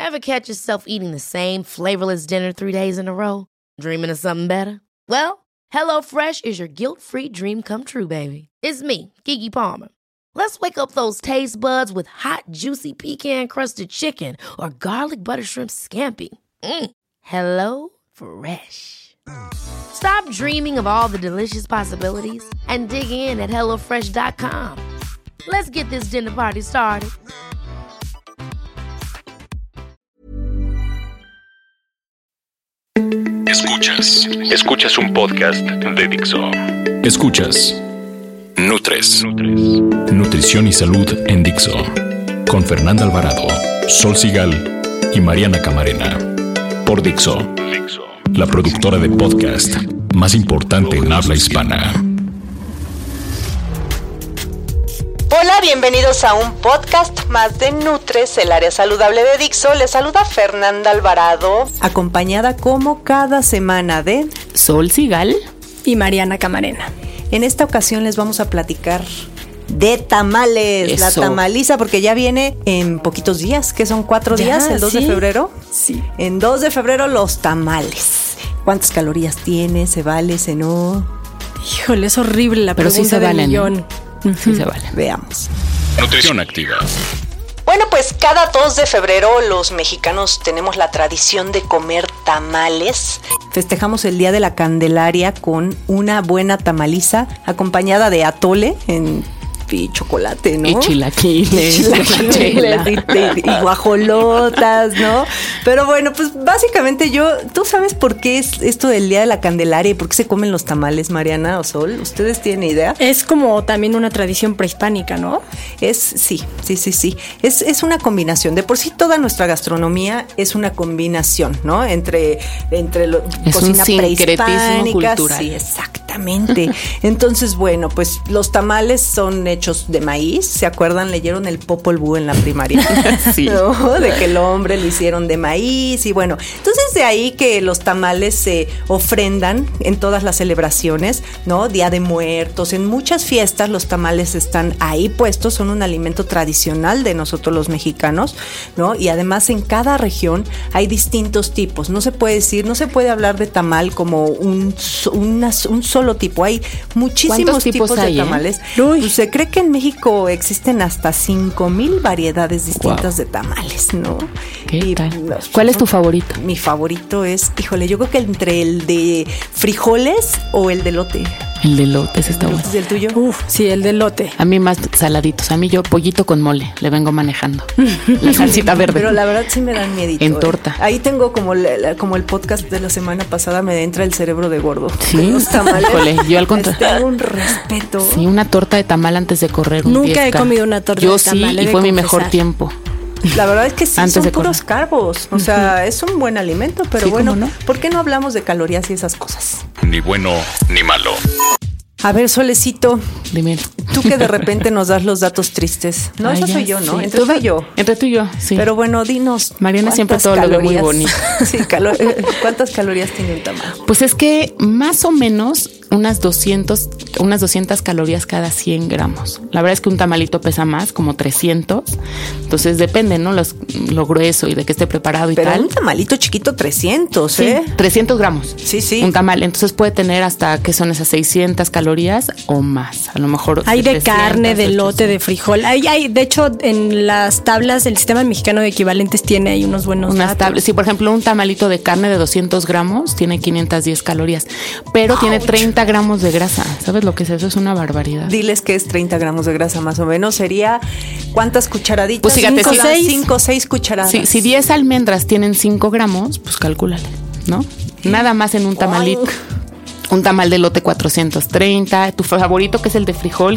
Ever catch yourself eating the same flavorless dinner 3 days in a row? Dreaming of something better? Well, HelloFresh is your guilt-free dream come true, baby. It's me, Keke Palmer. Let's wake up those taste buds with hot, juicy pecan-crusted chicken or garlic butter shrimp scampi. Hello Fresh. Stop dreaming of all the delicious possibilities and dig in at HelloFresh.com. Let's get this dinner party started. Escuchas un podcast de Dixo. Escuchas Nutres. Nutrición y salud en Dixo. Con Fernanda Alvarado, Sol Sigal y Mariana Camarena. Por Dixo, la productora de podcast más importante en habla hispana. Hola, bienvenidos a un podcast más de Nutres, el área saludable de Dixo. Les saluda Fernanda Alvarado, acompañada como cada semana de Sol Sigal y Mariana Camarena. En esta ocasión les vamos a platicar de tamales. Eso. La tamaliza, porque ya viene en poquitos días, que son 4 días, el 2 de febrero. Sí. En 2 de febrero los tamales. ¿Cuántas calorías tiene? ¿Se vale? ¿Se no? Híjole, es horrible la pero pregunta sí se del valen, millón. Sí se vale. Veamos. Nutrición activa. Bueno, pues cada 2 de febrero los mexicanos tenemos la tradición de comer tamales. Festejamos el Día de la Candelaria con una buena tamaliza acompañada de atole y chocolate, ¿no? Y chilaquiles. Y guajolotas, ¿no? Pero bueno, pues básicamente ¿tú sabes por qué es esto del Día de la Candelaria y por qué se comen los tamales, Mariana o Sol? ¿Ustedes tienen idea? Es como también una tradición prehispánica, ¿no? Sí. Es una combinación. De por sí toda nuestra gastronomía es una combinación, ¿no? Entre es cocina un sincretismo cultural. Sí, exactamente. Entonces, bueno, pues los tamales son hechos de maíz. ¿Se acuerdan? Leyeron el Popol Vuh en la primaria. Sí. ¿No? De que el hombre lo hicieron de maíz y bueno. Entonces de ahí que los tamales se ofrendan en todas las celebraciones, ¿no? Día de Muertos, en muchas fiestas los tamales están ahí puestos, son un alimento tradicional de nosotros los mexicanos, ¿no? Y además en cada región hay distintos tipos. No se puede hablar de tamal como un solo tipo. Hay muchísimos tipos de tamales. Pues se cree que en México existen hasta 5,000 variedades distintas de tamales, ¿no? ¿Qué tal? ¿Cuál es tu favorito? Mi favorito es, yo creo que entre el de frijoles o el de elote. El de elote, ese está bueno. ¿Es el tuyo? Sí, el de elote. A mí más saladitos. A mí yo pollito con mole. Le vengo manejando. La salsita verde. Pero la verdad sí me dan miedito. En torta. Ahí tengo como el podcast de la semana pasada, me entra el cerebro de gordo. Sí. Los tamales. Híjole, yo al contrario. Tengo un respeto. Sí, una torta de tamal antes de correr. Nunca he comido una torta de tamal. Yo sí, y fue mi mejor tiempo. La verdad es que sí, antes son de puros carbos. O sea, es un buen alimento, pero sí, bueno, ¿no? ¿Por qué no hablamos de calorías y esas cosas? Ni bueno ni malo. A ver, Solecito, dime. Tú que de repente nos das los datos tristes. No, Ay, eso soy yo, ¿no? Entre tú y yo. Entre tú y yo, sí. Pero bueno, dinos. Mariana siempre todo lo ve muy bonito. Sí, ¿cuántas calorías tiene un tamal? Pues es que más o menos unas 200 calorías cada 100 gramos. La verdad es que un tamalito pesa más, como 300. Entonces depende, ¿no? Lo grueso y de que esté preparado y pero tal. Pero un tamalito chiquito, 300, sí, 300 gramos. Sí. Un tamal. Entonces puede tener hasta, ¿qué son esas 600 calorías o más? A lo mejor. Hay de carne, de elote, de frijol. Hay, de hecho, en las tablas, el sistema mexicano de equivalentes tiene ahí unos buenos datos. Sí, por ejemplo, un tamalito de carne de 200 gramos tiene 510 calorías, pero tiene 30 gramos de grasa. ¿Sabes lo que es eso? Es una barbaridad. Diles que es 30 gramos de grasa más o menos. Sería, ¿cuántas cucharaditas? Pues fíjate, 5 o 6 cucharadas. Sí, si 10 almendras tienen 5 gramos, pues calcúlale, ¿no? Nada más en un tamalito. Un tamal de elote 430, tu favorito que es el de frijol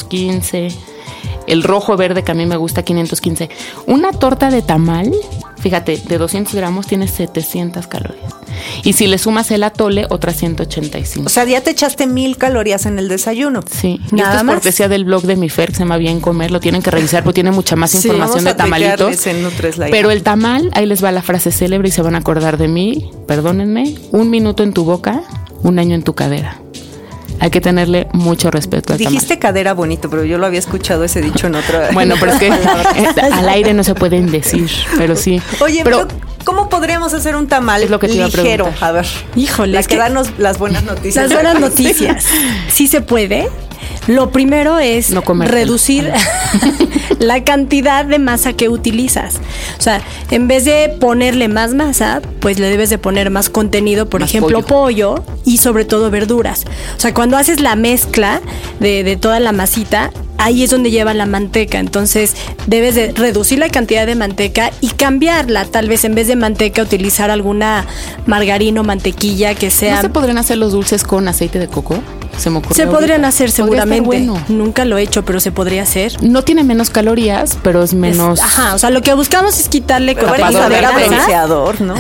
515, el rojo verde que a mí me gusta 515. Una torta de tamal, fíjate, de 200 gramos tiene 700 calorías. Y si le sumas el atole, otras 185. O sea, ya te echaste 1000 calorías en el desayuno. Sí, nada esto es más. Cortesía del blog de mi Fer, que se llama Bien Comer, lo tienen que revisar porque tiene mucha más información de tamalitos. Pero el tamal, ahí les va la frase célebre y se van a acordar de mí, perdónenme, 1 minuto en tu boca, 1 año en tu cadera. hay que tenerle mucho respeto al tamal. Dijiste cadera bonito, pero yo lo había escuchado ese dicho en otra. Bueno, pero es que al aire no se pueden decir, pero sí. Oye, pero ¿cómo podríamos hacer un tamal es lo que te ligero? A ver, híjole, que darnos las buenas noticias. Las buenas noticias. Sí se puede. Lo primero es reducir la cantidad de masa que utilizas. O sea, en vez de ponerle más masa, pues le debes de poner más contenido, por ejemplo, pollo y sobre todo verduras. O sea, cuando haces la mezcla de toda la masita, ahí es donde lleva la manteca. Entonces debes de reducir la cantidad de manteca y cambiarla. Tal vez en vez de manteca utilizar alguna margarina o mantequilla que sea... ¿No se podrían hacer los dulces con aceite de coco? Se podrían hacer seguramente. Bueno. Nunca lo he hecho, pero se podría hacer. No tiene menos calorías, pero es menos... o sea, lo que buscamos es quitarle contenido de bronceador, ¿no?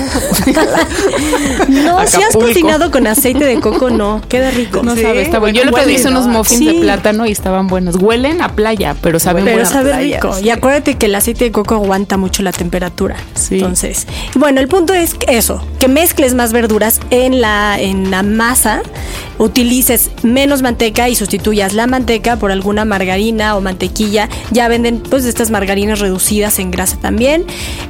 No, si has cocinado con aceite de coco, no. Queda rico. No sabe, está bueno. Yo le pedí unos muffins de plátano y estaban buenos. Huelen a playa, pero saben bueno. Pero sabe rico. Sí. Y acuérdate que el aceite de coco aguanta mucho la temperatura. Sí. Entonces, bueno, el punto es eso, que mezcles más verduras en la masa, utilices menos manteca y sustituyas la manteca por alguna margarina o mantequilla. Ya venden pues estas margarinas reducidas en grasa también.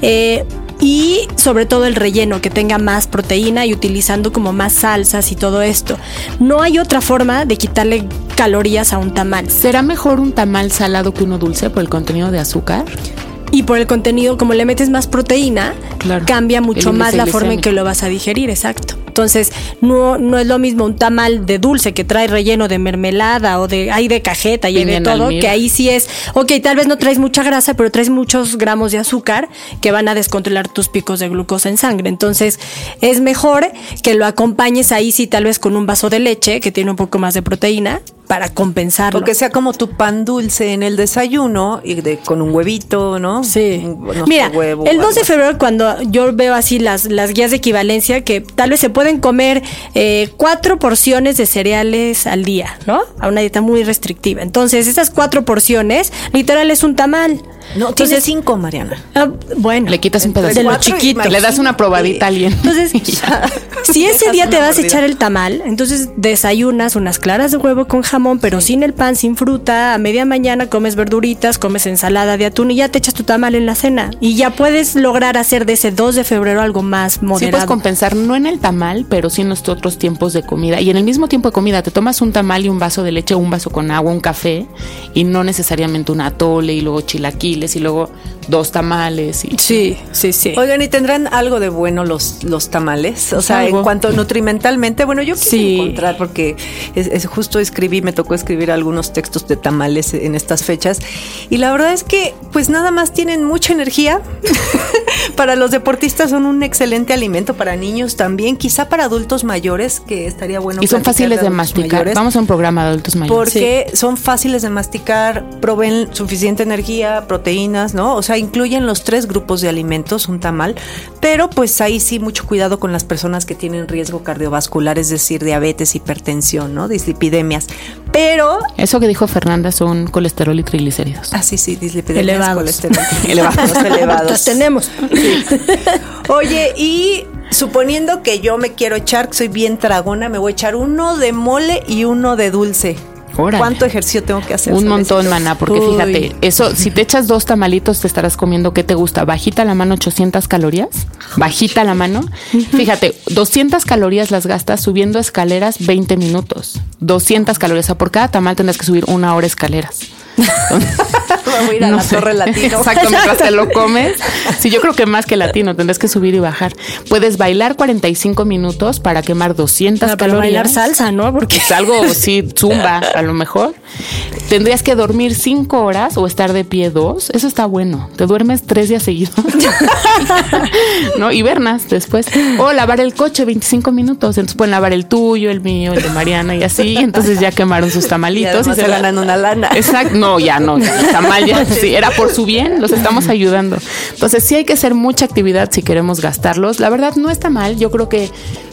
Y sobre todo el relleno, que tenga más proteína y utilizando como más salsas y todo esto. No hay otra forma de quitarle calorías a un tamal. ¿Será mejor un tamal salado que uno dulce por el contenido de azúcar? Y por el contenido, como le metes más proteína, cambia mucho más la forma en que lo vas a digerir, exacto. Entonces, no es lo mismo un tamal de dulce que trae relleno de mermelada o hay de cajeta y hay de todo, que ahí sí es, tal vez no traes mucha grasa, pero traes muchos gramos de azúcar que van a descontrolar tus picos de glucosa en sangre. Entonces, es mejor que lo acompañes ahí sí tal vez con un vaso de leche que tiene un poco más de proteína para compensarlo. Porque sea como tu pan dulce en el desayuno y con un huevito, ¿no? Sí. Mira, el 2 de febrero cuando yo veo así las guías de equivalencia que tal vez se pueden comer 4 porciones de cereales al día, ¿no? A una dieta muy restrictiva. Entonces, esas 4 porciones literal es un tamal. No, tiene 5, Mariana. Bueno. Le quitas un pedacito. De lo chiquito. Le das una probadita a alguien. Entonces, si ese día te vas a echar el tamal, entonces desayunas unas claras de huevo con jamón, pero sin el pan, sin fruta. A media mañana comes verduritas, comes ensalada de atún y ya te echas tu tamal en la cena. Y ya puedes lograr hacer de ese 2 de febrero algo más moderado. Sí puedes compensar, no en el tamal, pero sí en los otros tiempos de comida. Y en el mismo tiempo de comida, te tomas un tamal y un vaso de leche, un vaso con agua, un café, y no necesariamente un atole y luego chilaquiles y luego 2 tamales. Sí. Oigan, ¿y tendrán algo de bueno los tamales? O sea, en cuanto nutrimentalmente, bueno, yo quise encontrar, porque justo me tocó escribir algunos textos de tamales en estas fechas, y la verdad es que pues nada más tienen mucha energía. Para los deportistas son un excelente alimento, para niños también, quizá para adultos mayores, que estaría bueno. Y son fáciles de masticar. Mayores, vamos a un programa de adultos mayores. Porque son fáciles de masticar, proveen suficiente energía, proteínas, ¿no? O sea, incluyen los 3 grupos de alimentos, un tamal, pero pues ahí sí mucho cuidado con las personas que tienen riesgo cardiovascular, es decir, diabetes, hipertensión, ¿no? Dislipidemias. Pero... Eso que dijo Fernanda son colesterol y triglicéridos. Ah, sí, dislipidemias, elevados. Colesterol. elevados. Los tenemos. Sí. Oye, y suponiendo que yo me quiero echar, que soy bien tragona, me voy a echar uno de mole y uno de dulce. Órale. ¿Cuánto ejercicio tengo que hacer? Un montón, maná, porque fíjate, eso, si te echas 2 tamalitos, te estarás comiendo, ¿qué te gusta? Bajita la mano, 800 calorías. Bajita la mano. Fíjate, 200 calorías las gastas subiendo escaleras 20 minutos. 200 calorías. O sea, por cada tamal tendrás que subir 1 hora escaleras. Vamos a ir a la Torre Latino. Exacto, mientras te lo comes. Sí, yo creo que más que latino, tendrás que subir y bajar. Puedes bailar 45 minutos para quemar 200 calorías. Para bailar salsa, ¿no? Porque es algo, sí, zumba, a lo mejor. Tendrías que dormir 5 horas o estar de pie 2. Eso está bueno. Te duermes 3 días seguidos. ¿No? Y vernas después. O lavar el coche 25 minutos. Entonces pueden lavar el tuyo, el mío, el de Mariana y así. Entonces ya quemaron sus tamalitos. Y se ganan una lana. Exacto. No, ya no. Está mal ya. Sí, era por su bien. Los estamos ayudando. Entonces sí hay que hacer mucha actividad si queremos gastarlos. La verdad no está mal. Yo creo que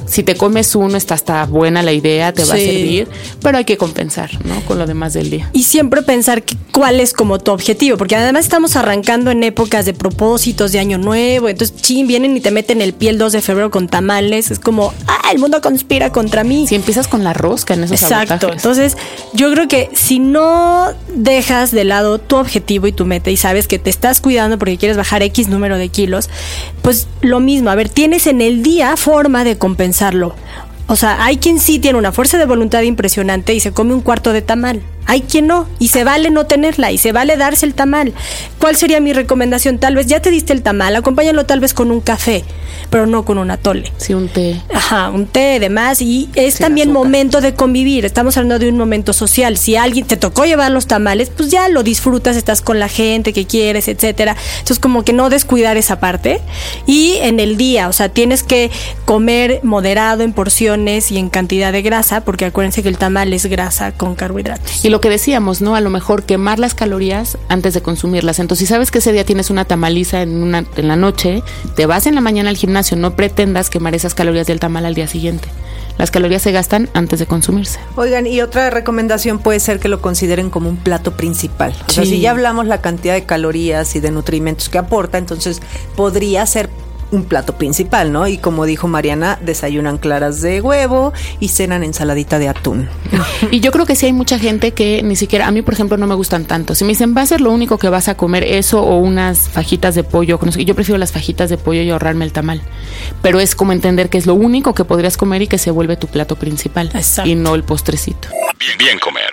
Si te comes uno, está buena la idea, te va a servir, pero hay que compensar, ¿no? Con lo demás del día. Y siempre pensar cuál es como tu objetivo, porque además estamos arrancando en épocas de propósitos de Año Nuevo, entonces vienen y te meten el pie el 2 de febrero con tamales, es como, el mundo conspira contra mí. Si empiezas con la rosca en esos Exacto. Entonces, yo creo que si no dejas de lado tu objetivo y tu meta y sabes que te estás cuidando porque quieres bajar X número de kilos, pues lo mismo, a ver, tienes en el día forma de compensarlo. O sea, hay quien sí tiene una fuerza de voluntad impresionante y se come un cuarto de tamal. Hay quien no, y se vale no tenerla, y se vale darse el tamal. ¿Cuál sería mi recomendación? Tal vez ya te diste el tamal, acompáñalo tal vez con un café, pero no con un atole. Sí, un té. Ajá, un té, demás, y es también momento de convivir. Estamos hablando de un momento social. Si alguien te tocó llevar los tamales, pues ya lo disfrutas, estás con la gente que quieres, etcétera. Entonces, como que no descuidar esa parte. Y en el día, o sea, tienes que comer moderado en porciones y en cantidad de grasa, porque acuérdense que el tamal es grasa con carbohidratos. Y lo que decíamos, ¿no? A lo mejor quemar las calorías antes de consumirlas. Entonces, si sabes que ese día tienes una tamaliza en la noche, te vas en la mañana al gimnasio, no pretendas quemar esas calorías del tamal al día siguiente. Las calorías se gastan antes de consumirse. Oigan, y otra recomendación puede ser que lo consideren como un plato principal. O sea, si ya hablamos la cantidad de calorías y de nutrimentos que aporta, entonces podría ser un plato principal, ¿no? Y como dijo Mariana, desayunan claras de huevo y cenan ensaladita de atún. Y yo creo que sí hay mucha gente que ni siquiera, a mí por ejemplo no me gustan tanto. Si me dicen, va a ser lo único que vas a comer, eso o unas fajitas de pollo, yo prefiero las fajitas de pollo y ahorrarme el tamal. Pero es como entender que es lo único que podrías comer y que se vuelve tu plato principal. Exacto. Y no el postrecito. Bien comer.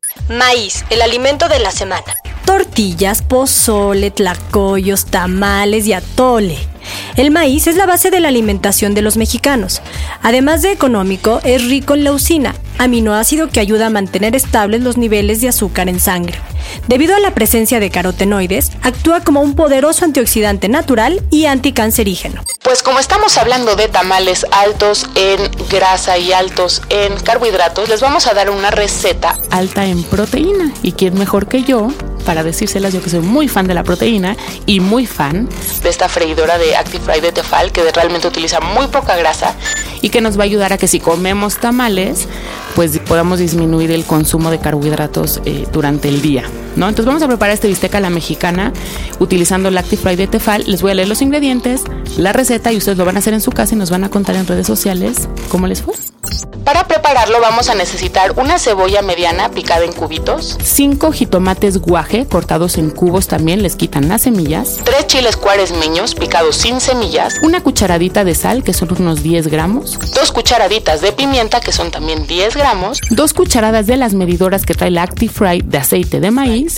Maíz, el alimento de la semana. Tortillas, pozole, tlacoyos, tamales y atole. El maíz es la base de la alimentación de los mexicanos. Además de económico, es rico en leucina, aminoácido que ayuda a mantener estables los niveles de azúcar en sangre. Debido a la presencia de carotenoides, actúa como un poderoso antioxidante natural y anticancerígeno. Pues como estamos hablando de tamales altos en grasa y altos en carbohidratos, les vamos a dar una receta alta en proteína. ¿Y quién mejor que yo para decírselas? Yo que soy muy fan de la proteína y muy fan de esta freidora de ActiFry de Tefal, que realmente utiliza muy poca grasa y que nos va a ayudar a que si comemos tamales, pues podamos disminuir el consumo de carbohidratos durante el día, ¿no? Entonces vamos a preparar este bistec a la mexicana utilizando el ActiFry de Tefal. Les voy a leer los ingredientes, la receta, y ustedes lo van a hacer en su casa y nos van a contar en redes sociales cómo les fue. Para prepararlo vamos a necesitar una cebolla mediana picada en cubitos, 5 jitomates guaje cortados en cubos, también les quitan las semillas, 3 chiles cuaresmeños picados sin semillas, una cucharadita de sal, que son unos 10 gramos, 2 cucharaditas de pimienta, que son también 10 gramos, 2 cucharadas de las medidoras que trae la ActiFry de aceite de maíz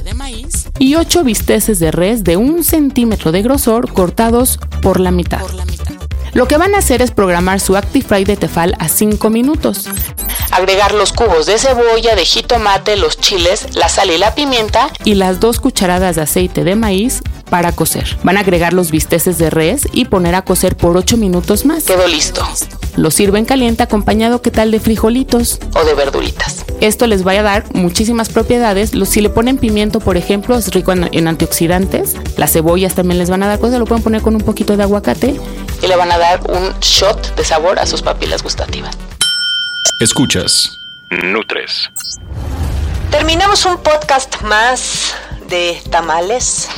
y 8 bisteces de res de 1 centímetro de grosor cortados por la mitad. Lo que van a hacer es programar su ActiFry de Tefal a 5 minutos. Agregar los cubos de cebolla, de jitomate, los chiles, la sal y la pimienta y las 2 cucharadas de aceite de maíz para cocer. Van a agregar los bisteces de res y poner a cocer por 8 minutos más. Quedó listo. Lo sirven caliente acompañado, ¿qué tal?, de frijolitos o de verduritas. Esto les va a dar muchísimas propiedades. Si le ponen pimiento, por ejemplo, es rico en antioxidantes. Las cebollas también les van a dar cosas. Lo pueden poner con un poquito de aguacate y le van a dar un shot de sabor a sus papilas gustativas. Escuchas Nutres. Terminamos un podcast más de tamales,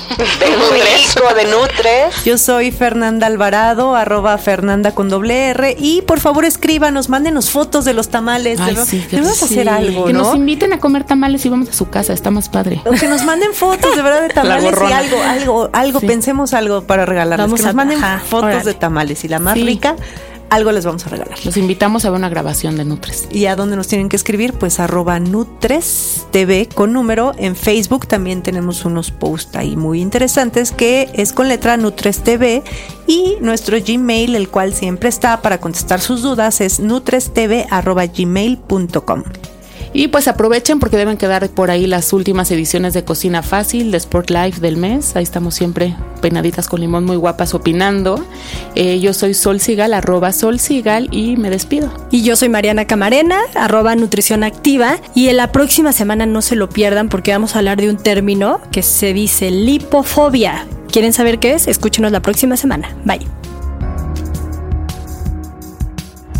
de Nutres. Yo soy Fernanda Alvarado, @Fernanda con @R, y por favor escríbanos, mándenos fotos de los tamales. Debemos hacer algo, que ¿no? nos inviten a comer tamales y vamos a su casa, está más padre. O que nos manden fotos de verdad de tamales y algo, pensemos algo para regalarles. Que nos manden fotos de tamales y la más rica, algo les vamos a regalar. Los invitamos a ver una grabación de Nutres. ¿Y a dónde nos tienen que escribir? Pues @NutresTV con número. En Facebook también tenemos unos posts ahí muy interesantes que es con letra NutresTV, y nuestro Gmail, el cual siempre está para contestar sus dudas, es nutrestv@gmail.com. Y pues aprovechen porque deben quedar por ahí las últimas ediciones de Cocina Fácil, de Sport Life del mes. Ahí estamos siempre peinaditas con limón, muy guapas, opinando. Yo soy Sol Sigal, @Sol Sigal, y me despido. Y yo soy Mariana Camarena, @Nutrición Activa. Y en la próxima semana no se lo pierdan porque vamos a hablar de un término que se dice lipofobia. ¿Quieren saber qué es? Escúchenos la próxima semana. Bye.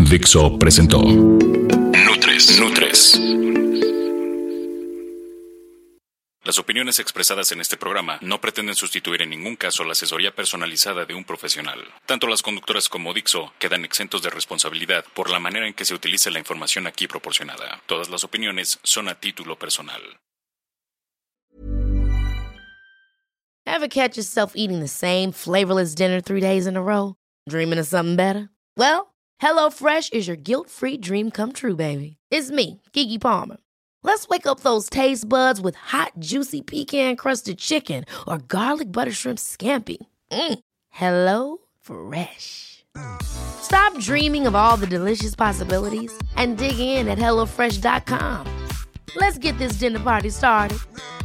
Dixo presentó Nutres. Las opiniones expresadas en este programa no pretenden sustituir en ningún caso la asesoría personalizada de un profesional. Tanto las conductoras como Dixo quedan exentos de responsabilidad por la manera en que se utiliza la información aquí proporcionada. Todas las opiniones son a título personal. Ever catch yourself eating the same flavorless dinner 3 days in a row? Dreaming of something better? Well, HelloFresh is your guilt-free dream come true, baby. It's me, Keke Palmer. Let's wake up those taste buds with hot, juicy pecan-crusted chicken or garlic butter shrimp scampi. Hello Fresh. Stop dreaming of all the delicious possibilities and dig in at HelloFresh.com. Let's get this dinner party started.